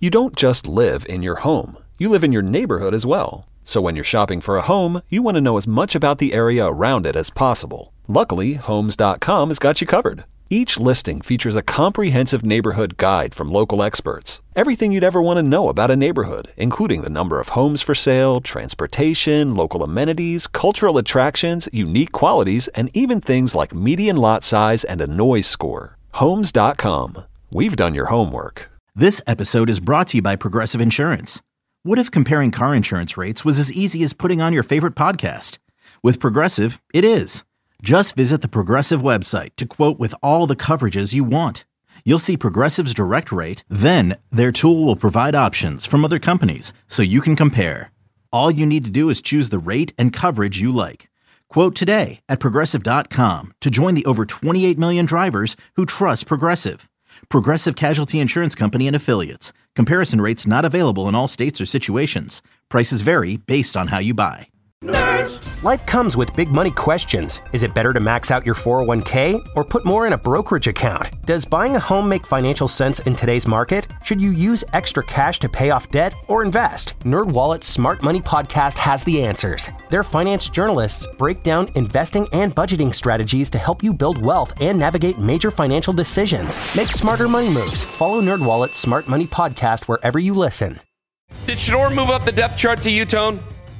You don't just live in your home. You live in your neighborhood as well. So when you're shopping for a home, you want to know as much about the area around it as possible. Luckily, Homes.com has got you covered. Each listing features a comprehensive neighborhood guide from local experts. Everything you'd ever want to know about a neighborhood, including the number of homes for sale, transportation, local amenities, cultural attractions, unique qualities, and even things like median lot size and a noise score. Homes.com. We've done your homework. This episode is brought to you by Progressive Insurance. What if comparing car insurance rates was as easy as putting on your favorite podcast? With Progressive, it is. Just visit the Progressive website to quote with all the coverages you want. You'll see Progressive's direct rate, then their tool will provide options from other companies so you can compare. All you need to do is choose the rate and coverage you like. Quote today at Progressive.com to join the over 28 million drivers who trust Progressive. Progressive Casualty Insurance Company and Affiliates. Comparison rates not available in all states or situations. Prices vary based on how you buy. Nerds! Life comes with big money questions. Is it better to max out your 401k or put more in a brokerage account? Does buying a home make financial sense in today's market? Should you use extra cash to pay off debt or invest? NerdWallet's Smart Money Podcast has the answers. Their finance journalists break down investing and budgeting strategies to help you build wealth and navigate major financial decisions. Make smarter money moves. Follow NerdWallet's Smart Money Podcast wherever you listen. Did Shador move up the depth chart to you, Tone?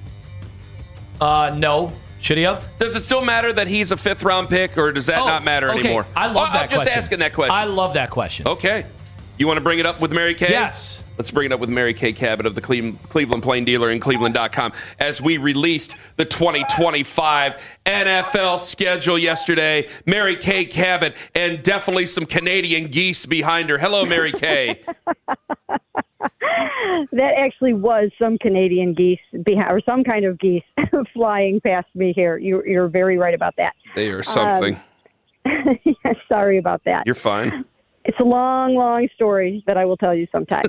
No. Should he have? Does it still matter that he's a fifth-round pick, or does that not matter anymore? I love that question. I'm just asking that question. I love that question. Okay. You want to bring it up with Mary Kay? Yes. Let's bring it up with Mary Kay Cabot of the Cleveland Plain Dealer and Cleveland.com as we released the 2025 NFL schedule yesterday. Mary Kay Cabot and definitely some Canadian geese behind her. Hello, Mary Kay. That actually was some Canadian geese behind, or some kind of geese flying past me here. You're very right about that. They are something. Sorry about that. You're fine. It's a long, long story that I will tell you sometime.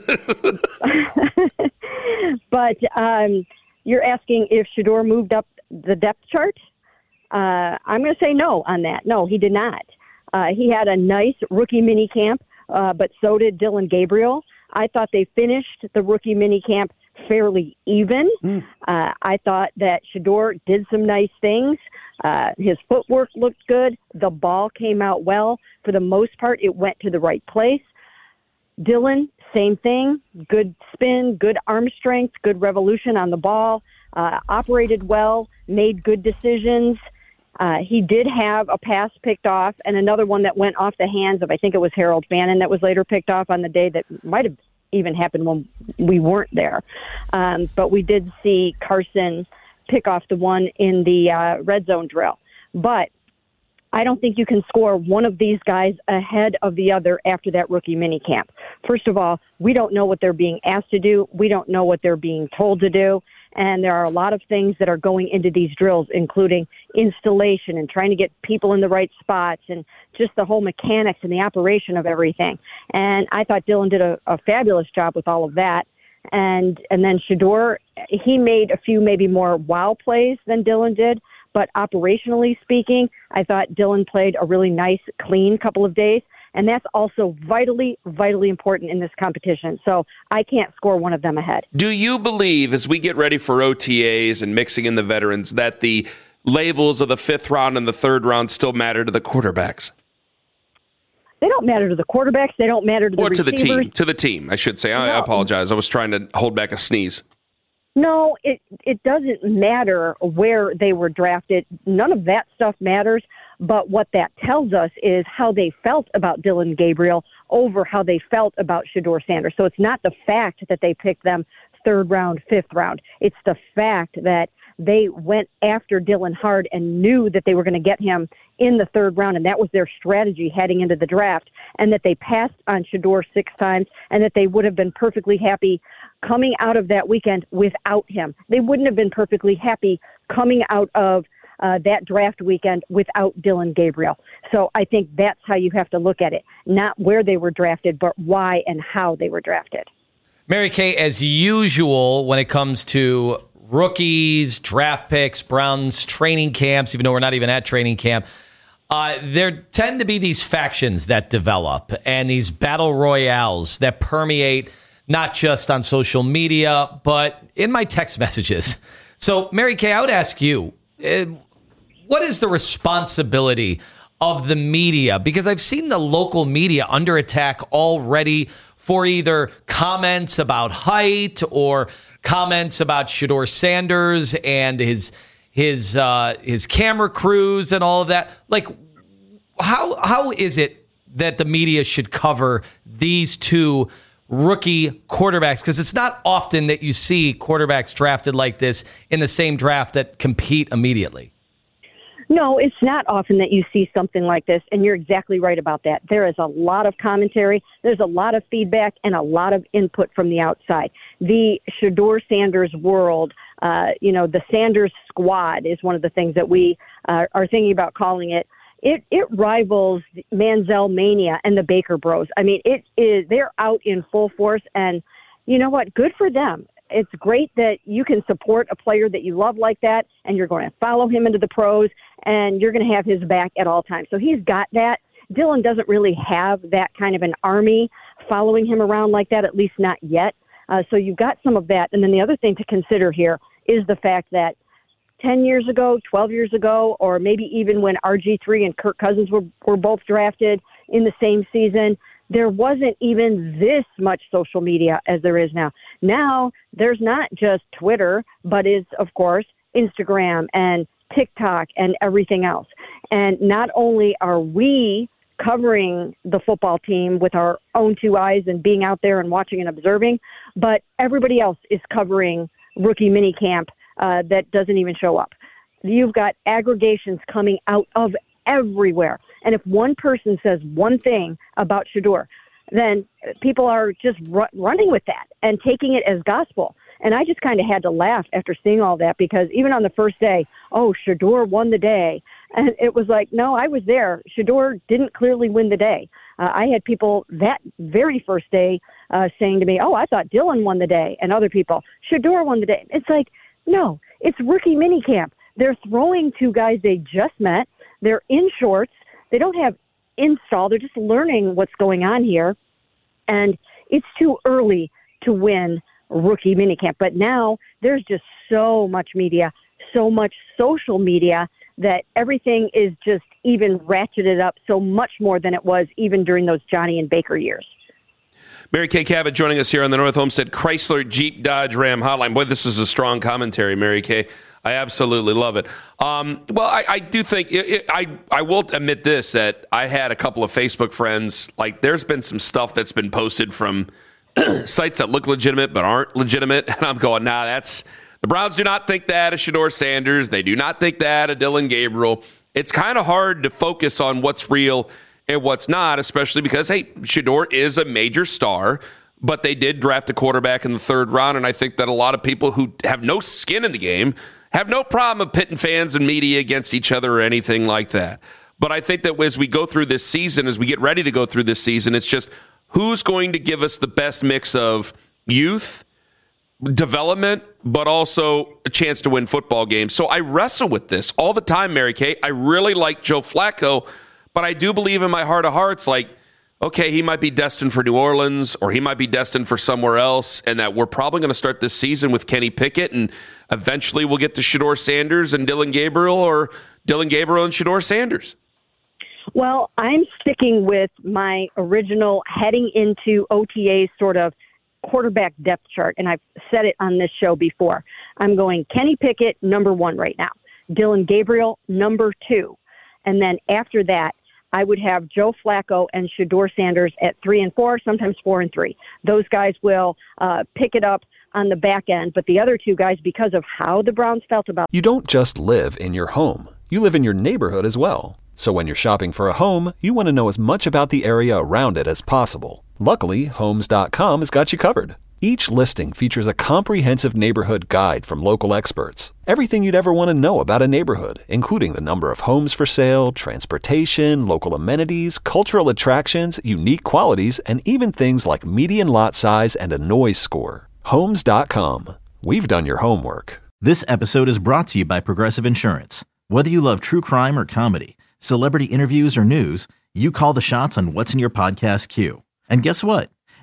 But you're asking if Shador moved up the depth chart? I'm going to say no on that. No, he did not. He had a nice rookie mini camp, but so did Dillon Gabriel. I thought they finished the rookie mini camp fairly even. I thought that Shador did some nice things. His footwork looked good. The ball came out well. For the most part, it went to the right place. Dillon, same thing. Good spin, good arm strength, good revolution on the ball. Operated well, made good decisions. He did have a pass picked off and another one that went off the hands of, I think it was Harold Fannin, that was later picked off on the day that might have even happened when we weren't there. But we did see Carson pick off the one in the red zone drill. But I don't think you can score one of these guys ahead of the other after that rookie minicamp. First of all, we don't know what they're being asked to do. We don't know what they're being told to do. And there are a lot of things that are going into these drills, including installation and trying to get people in the right spots and just the whole mechanics and the operation of everything. And I thought Dillon did a fabulous job with all of that. And then Shador, he made a few maybe more wow plays than Dillon did. But operationally speaking, I thought Dillon played a really nice, clean couple of days. And that's also vitally, vitally important in this competition. So I can't score one of them ahead. Do you believe, as we get ready for OTAs and mixing in the veterans, that the labels of the fifth round and the third round still matter to the quarterbacks? They don't matter to the quarterbacks. They don't matter to the receivers. Or to the team. To the team, I should say. No. I apologize. I was trying to hold back a sneeze. No, it doesn't matter where they were drafted. None of that stuff matters. But what that tells us is how they felt about Dillon Gabriel over how they felt about Shador Sanders. So it's not the fact that they picked them third round, fifth round. It's the fact that they went after Dillon hard and knew that they were going to get him in the third round, and that was their strategy heading into the draft, and that they passed on Shador 6 times, and that they would have been perfectly happy coming out of that weekend without him. They wouldn't have been perfectly happy coming out of that draft weekend without Dillon Gabriel. So I think that's how you have to look at it, not where they were drafted, but why and how they were drafted. Mary Kay, as usual, when it comes to rookies, draft picks, Browns, training camps, even though we're not even at training camp, there tend to be these factions that develop and these battle royales that permeate not just on social media, but in my text messages. So, Mary Kay, I would ask you, what is the responsibility of the media? Because I've seen the local media under attack already for either comments about height or comments about Shedeur Sanders and his camera crews and all of that. Like, how is it that the media should cover these two rookie quarterbacks? Because it's not often that you see quarterbacks drafted like this in the same draft that compete immediately. No, it's not often that you see something like this, and you're exactly right about that. There is a lot of commentary, there's a lot of feedback, and a lot of input from the outside. The Shedeur Sanders world, the Sanders squad is one of the things that we are thinking about calling it. It rivals Manziel Mania and the Baker Bros. I mean, they're out in full force, and you know what? Good for them. It's great that you can support a player that you love like that, and you're going to follow him into the pros, and you're going to have his back at all times. So he's got that. Dylan doesn't really have that kind of an army following him around like that, at least not yet. So you've got some of that. And then the other thing to consider here is the fact that 10 years ago, 12 years ago, or maybe even when RG3 and Kirk Cousins were both drafted in the same season, there wasn't even this much social media as there is now. Now, there's not just Twitter, but is, of course, Instagram and TikTok and everything else. And not only are we covering the football team with our own two eyes and being out there and watching and observing, but everybody else is covering rookie minicamp that doesn't even show up. You've got aggregations coming out of everywhere. And if one person says one thing about Shedeur, then people are just running with that and taking it as gospel. And I just kind of had to laugh after seeing all that, because even on the first day, Shedeur won the day. And it was like, no, I was there. Shedeur didn't clearly win the day. I had people that very first day saying to me, I thought Dylan won the day. And other people, Shedeur won the day. It's like, no, it's rookie minicamp. They're throwing two guys they just met. They're in shorts. They don't have install. They're just learning what's going on here. And it's too early to win rookie minicamp. But now there's just so much media, so much social media, that everything is just even ratcheted up so much more than it was even during those Johnny and Baker years. Mary Kay Cabot joining us here on the North Homestead Chrysler Jeep Dodge Ram Hotline. Boy, this is a strong commentary, Mary Kay. I absolutely love it. I do think I will admit this, that I had a couple of Facebook friends. Like, there's been some stuff that's been posted from sites that look legitimate but aren't legitimate, and I'm going, the Browns do not think that of Shedeur Sanders. They do not think that of Dylan Gabriel. It's kind of hard to focus on what's real and what's not, especially because, hey, Shedeur is a major star, but they did draft a quarterback in the third round, and I think that a lot of people who have no skin in the game have no problem of pitting fans and media against each other or anything like that. But I think that as we go through this season, as we get ready to go through this season, it's just who's going to give us the best mix of youth, development, but also a chance to win football games. So I wrestle with this all the time, Mary Kay. I really like Joe Flacco, but I do believe in my heart of hearts, like, okay, he might be destined for New Orleans or he might be destined for somewhere else, and that we're probably going to start this season with Kenny Pickett, and eventually we'll get to Shedeur Sanders and Dylan Gabriel, or Dylan Gabriel and Shedeur Sanders. Well, I'm sticking with my original heading into OTA sort of quarterback depth chart, and I've said it on this show before. I'm going Kenny Pickett, number 1 right now. Dylan Gabriel, number 2. And then after that, I would have Joe Flacco and Shedeur Sanders at 3 and 4, sometimes 4 and 3. Those guys will pick it up on the back end, but the other two guys, because of how the Browns felt about. You don't just live in your home. You live in your neighborhood as well. So when you're shopping for a home, you want to know as much about the area around it as possible. Luckily, Homes.com has got you covered. Each listing features a comprehensive neighborhood guide from local experts. Everything you'd ever want to know about a neighborhood, including the number of homes for sale, transportation, local amenities, cultural attractions, unique qualities, and even things like median lot size and a noise score. Homes.com. We've done your homework. This episode is brought to you by Progressive Insurance. Whether you love true crime or comedy, celebrity interviews or news, you call the shots on what's in your podcast queue. And guess what?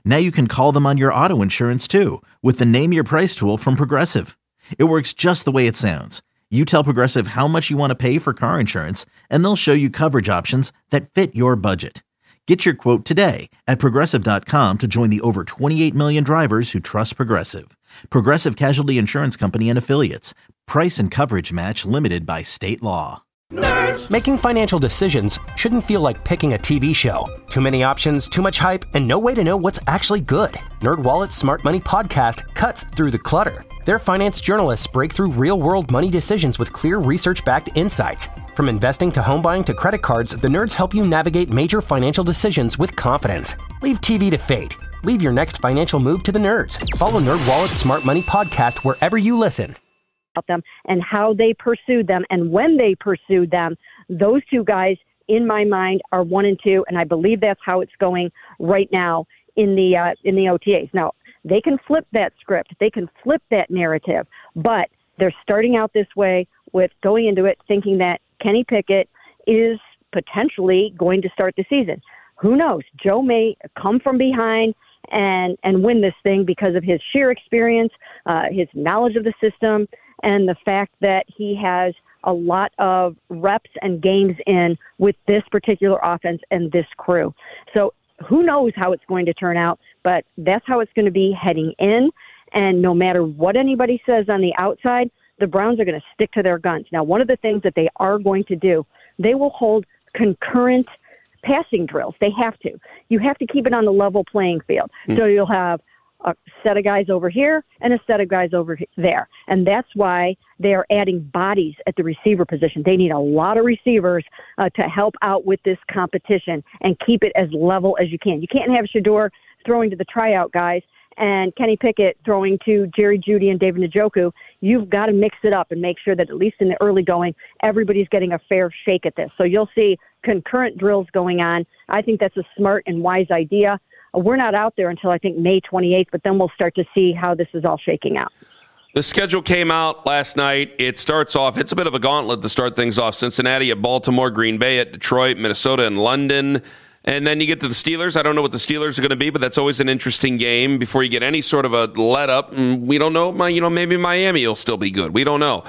Now you can call them on your auto insurance too with the Name Your Price tool from Progressive. It works just the way it sounds. You tell Progressive how much you want to pay for car insurance, and they'll show you coverage options that fit your budget. Get your quote today at Progressive.com to join the over 28 million drivers who trust Progressive. Progressive Casualty Insurance Company and Affiliates. Price and coverage match limited by state law. Nerds. Making financial decisions shouldn't feel like picking a TV show. Too many options, too much hype, and no way to know what's actually good. NerdWallet's Smart Money Podcast cuts through the clutter. Their finance journalists break through real-world money decisions with clear research-backed insights. From investing to home buying to credit cards, the nerds help you navigate major financial decisions with confidence. Leave TV to fate. Leave your next financial move to the nerds. Follow NerdWallet's Smart Money Podcast wherever you listen. Them and how they pursued them and when they pursued them. Those two guys, in my mind, are 1 and 2, and I believe that's how it's going right now in the OTAs. Now, they can flip that script, they can flip that narrative, but they're starting out this way with going into it thinking that Kenny Pickett is potentially going to start the season. Who knows? Joe may come from behind and win this thing because of his sheer experience, his knowledge of the system, and the fact that he has a lot of reps and games in with this particular offense and this crew. So who knows how it's going to turn out, but that's how it's going to be heading in. And no matter what anybody says on the outside, the Browns are going to stick to their guns. Now, one of the things that they are going to do, they will hold concurrent passing drills. They have to. You have to keep it on the level playing field. So you'll have a set of guys over here and a set of guys over there. And that's why they are adding bodies at the receiver position. They need a lot of receivers to help out with this competition and keep it as level as you can. You can't have Shedeur throwing to the tryout guys and Kenny Pickett throwing to Jerry Jeudy and David Njoku. You've got to mix it up and make sure that at least in the early going, everybody's getting a fair shake at this. So you'll see concurrent drills going on. I think that's a smart and wise idea. We're not out there until I think May 28th, but then we'll start to see how this is all shaking out. The schedule came out last night. It starts off, it's a bit of a gauntlet to start things off. Cincinnati at Baltimore, Green Bay at Detroit, Minnesota and London. And then you get to the Steelers. I don't know what the Steelers are going to be, but that's always an interesting game before you get any sort of a let up. We don't know. Maybe Miami will still be good. We don't know.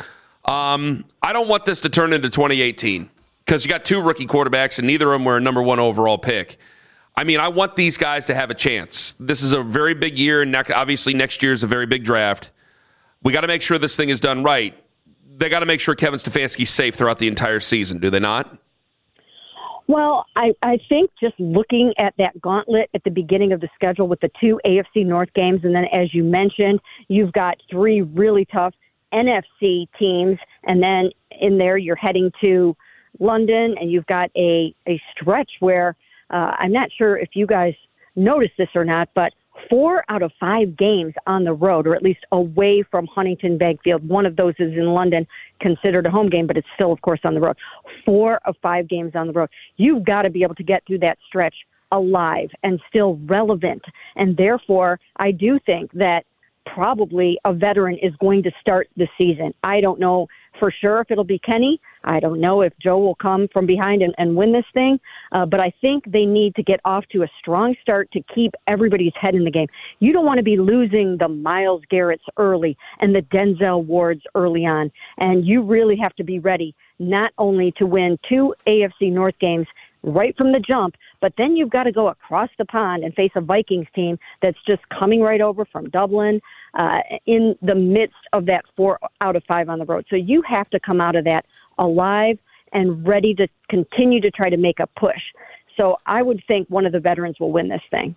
I don't want this to turn into 2018 because you got 2 rookie quarterbacks and neither of them were a number 1 overall pick. I mean, I want these guys to have a chance. This is a very big year, and obviously next year is a very big draft. We got to make sure this thing is done right. They got to make sure Kevin Stefanski's safe throughout the entire season, do they not? Well, I think just looking at that gauntlet at the beginning of the schedule with the 2 AFC North games, and then as you mentioned, you've got 3 really tough NFC teams, and then in there you're heading to London, and you've got a stretch where I'm not sure if you guys noticed this or not, but 4 out of 5 games on the road, or at least away from Huntington Bank Field. One of those is in London, considered a home game, but it's still, of course, on the road. 4 of 5 games on the road. You've got to be able to get through that stretch alive and still relevant. And therefore, I do think that probably a veteran is going to start the season. I don't know for sure if it'll be Kenny. I don't know if Joe will come from behind and win this thing. But I think they need to get off to a strong start to keep everybody's head in the game. You don't want to be losing the Myles Garretts early and the Denzel Wards early on. And you really have to be ready not only to win 2 AFC North games right from the jump, but then you've got to go across the pond and face a Vikings team that's just coming right over from Dublin in the midst of that 4 out of 5 on the road. So you have to come out of that alive and ready to continue to try to make a push. So I would think one of the veterans will win this thing.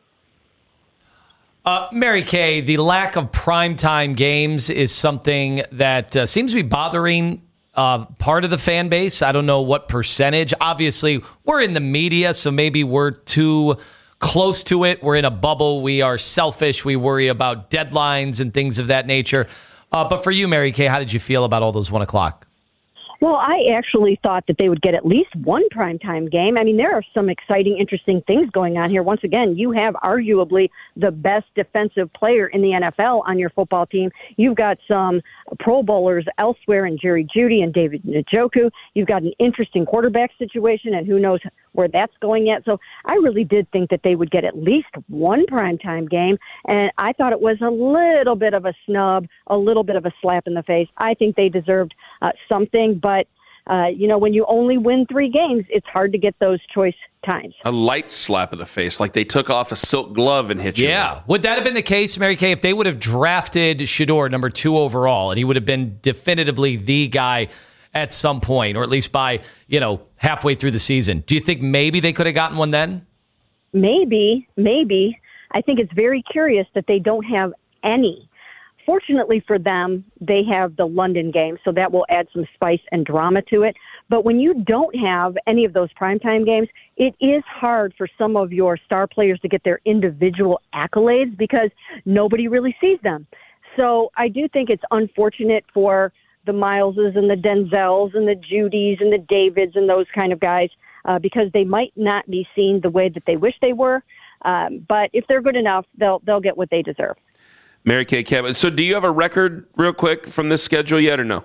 Mary Kay, the lack of primetime games is something that seems to be bothering part of the fan base. I don't know what percentage. Obviously, we're in the media, so maybe we're too close to it. We're in a bubble. We are selfish. We worry about deadlines and things of that nature. But for you, Mary Kay, how did you feel about all those 1 o'clock? Well, I actually thought that they would get at least one primetime game. I mean, there are some exciting, interesting things going on here. Once again, you have arguably the best defensive player in the NFL on your football team. You've got some Pro Bowlers elsewhere in Jerry Jeudy and David Njoku. You've got an interesting quarterback situation, and who knows where that's going yet. So I really did think that they would get at least one primetime game, and I thought it was a little bit of a snub, a little bit of a slap in the face. I think they deserved something, but when you only win 3 games, it's hard to get those choice times. A light slap in the face, like they took off a silk glove and hit you. Yeah. Would that have been the case, Mary Kay, if they would have drafted Shedeur number 2 overall, and he would have been definitively the guy at some point, or at least by, halfway through the season? Do you think maybe they could have gotten one then? Maybe. I think it's very curious that they don't have any. Fortunately for them, they have the London game, so that will add some spice and drama to it. But when you don't have any of those primetime games, it is hard for some of your star players to get their individual accolades because nobody really sees them. So I do think it's unfortunate for the Mileses and the Denzels and the Judys and the Davids and those kind of guys because they might not be seen the way that they wish they were. But if they're good enough, they'll get what they deserve. Mary Kay Cabot. So do you have a record real quick from this schedule yet or no?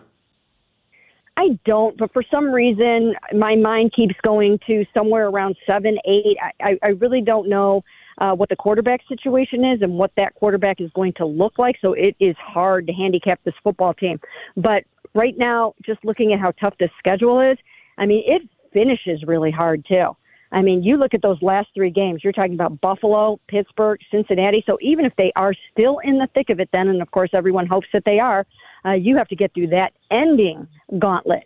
I don't, but for some reason, my mind keeps going to somewhere around 7, 8. I really don't know what the quarterback situation is and what that quarterback is going to look like, so it is hard to handicap this football team. But right now, just looking at how tough this schedule is, it finishes really hard, too. You look at those last 3 games, you're talking about Buffalo, Pittsburgh, Cincinnati. So even if they are still in the thick of it then, and of course everyone hopes that they are, you have to get through that ending gauntlet.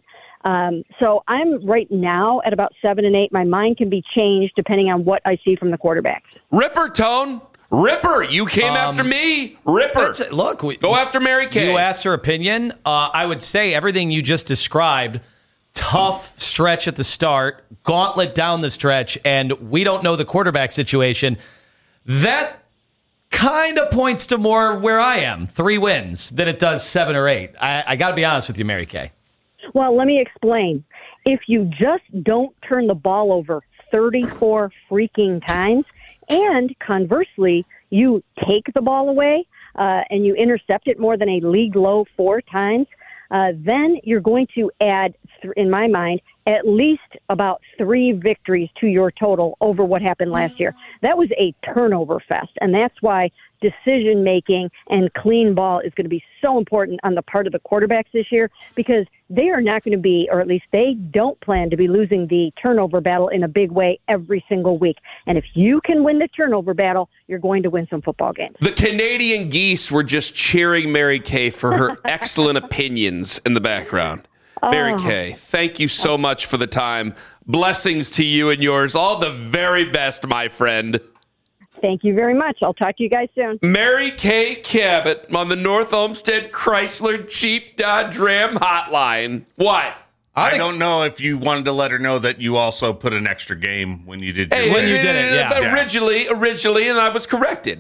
So I'm right now at about 7 and 8. My mind can be changed depending on what I see from the quarterbacks. Ripper, Tone. Ripper, you came after me. Ripper. Look, go after Mary Kay. You asked her opinion. I would say everything you just described. Tough stretch at the start, gauntlet down the stretch, and we don't know the quarterback situation. That kind of points to more where I am, 3 wins, than it does 7 or 8. I got to be honest with you, Mary Kay. Well, let me explain. If you just don't turn the ball over 34 freaking times, and conversely, you take the ball away and you intercept it more than a league low 4 times, then you're going to add, in my mind, at least about 3 victories to your total over what happened last year. That was a turnover fest, and that's why decision-making and clean ball is going to be so important on the part of the quarterbacks this year because they are not going to be, or at least they don't plan to be losing the turnover battle in a big way every single week. And if you can win the turnover battle, you're going to win some football games. The Canadian geese were just cheering Mary Kay for her excellent opinions in the background. Mary Kay, thank you so much for the time. Blessings to you and yours. All the very best, my friend. Thank you very much. I'll talk to you guys soon. Mary Kay Cabot on the North Olmsted Chrysler Jeep Dodge Ram hotline. What? I don't know if you wanted to let her know that you also put an extra game when you did your when you did it, yeah. Originally, and I was corrected.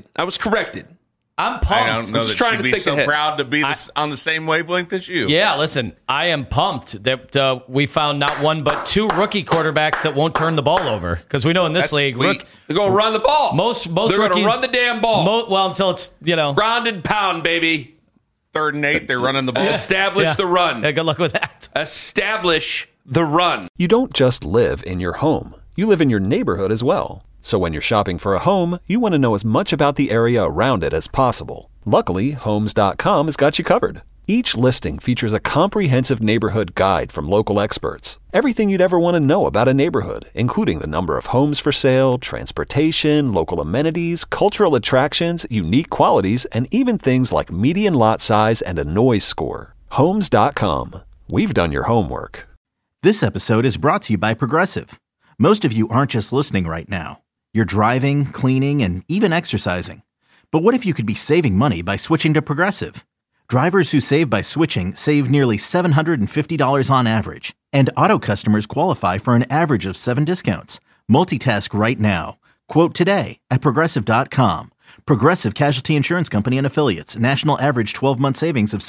I'm pumped. I don't know that she'd be so proud to be on the same wavelength as you. Yeah, listen, I am pumped that we found not 1 but 2 rookie quarterbacks that won't turn the ball over. Because we know in this league, they're going to run the ball. Most they're rookies, going to run the damn ball. Until it's, ground and pound, baby. 3rd and 8, they're running the ball. Establish the run. Yeah, good luck with that. Establish the run. You don't just live in your home. You live in your neighborhood as well. So when you're shopping for a home, you want to know as much about the area around it as possible. Luckily, Homes.com has got you covered. Each listing features a comprehensive neighborhood guide from local experts. Everything you'd ever want to know about a neighborhood, including the number of homes for sale, transportation, local amenities, cultural attractions, unique qualities, and even things like median lot size and a noise score. Homes.com. We've done your homework. This episode is brought to you by Progressive. Most of you aren't just listening right now. You're driving, cleaning, and even exercising. But what if you could be saving money by switching to Progressive? Drivers who save by switching save nearly $750 on average. And auto customers qualify for an average of 7 discounts. Multitask right now. Quote today at Progressive.com. Progressive Casualty Insurance Company and Affiliates. National average 12-month savings of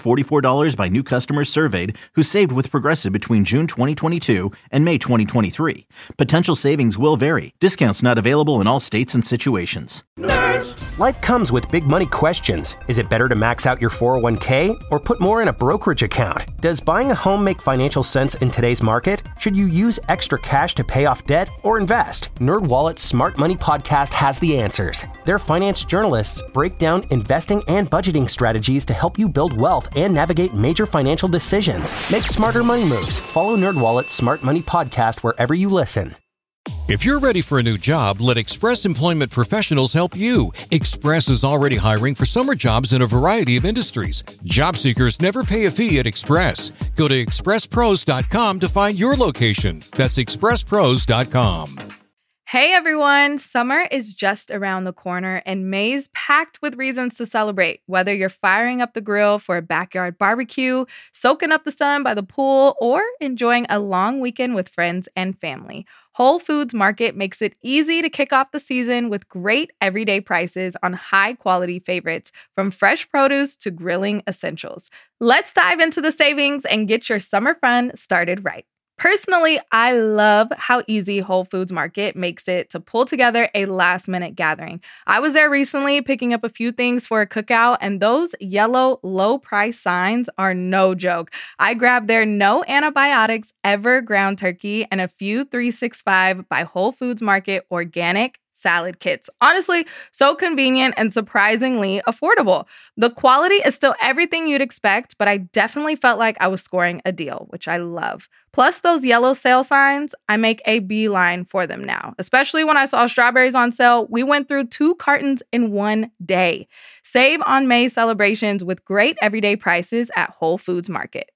$744 by new customers surveyed who saved with Progressive between June 2022 and May 2023. Potential savings will vary. Discounts not available in all states and situations. Life comes with big money questions. Is it better to max out your 401k or put more in a brokerage account? Does buying a home make financial sense in today's market? Should you use extra cash to pay off debt or invest? NerdWallet's Smart Money Podcast has the answers. Their finance journalists break down investing and budgeting strategies to help you build wealth and navigate major financial decisions. Make smarter money moves. Follow NerdWallet's Smart Money Podcast wherever you listen. If you're ready for a new job, let Express Employment Professionals help you. Express is already hiring for summer jobs in a variety of industries. Job seekers never pay a fee at Express. Go to expresspros.com to find your location. That's expresspros.com. Hey everyone, summer is just around the corner and May's packed with reasons to celebrate. Whether you're firing up the grill for a backyard barbecue, soaking up the sun by the pool, or enjoying a long weekend with friends and family, Whole Foods Market makes it easy to kick off the season with great everyday prices on high-quality favorites, from fresh produce to grilling essentials. Let's dive into the savings and get your summer fun started right. Personally, I love how easy Whole Foods Market makes it to pull together a last-minute gathering. I was there recently picking up a few things for a cookout, and those yellow low-price signs are no joke. I grabbed their no antibiotics ever ground turkey and a few 365 by Whole Foods Market organic salad kits. Honestly, so convenient and surprisingly affordable. The quality is still everything you'd expect, but I definitely felt like I was scoring a deal, which I love. Plus those yellow sale signs, I make a beeline for them now. Especially when I saw strawberries on sale, we went through 2 cartons in one day. Save on May celebrations with great everyday prices at Whole Foods Market.